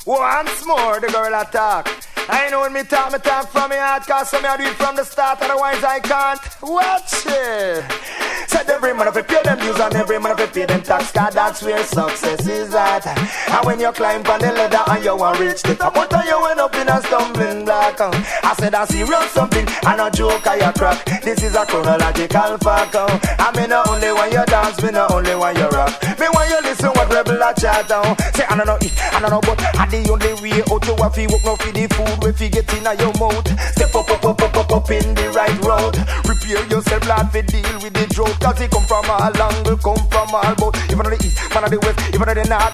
Once more, the girl attack. I know when me talk from me heart, cause some I do it from the start, otherwise I can't. Watch it. Said every man of it pay them dues and every man of it pay them tax, cause that's where success is at. And when you climb on the ladder and you want reach the top, but you end up in a stumbling block. I said I serious something, and a joke I a crack. This is a chronological fact. I mean not only when you dance, me not only when you rock. Me when you listen what rebel a chat down. Say I don't know it, I don't know but I the only way out you have to work no for the food if you get in your mouth. Step up in the right road. Prepare yourself lad for deal with the drought, cause it come from all angle, come from all both. Even on the east, man of the west, even on the north.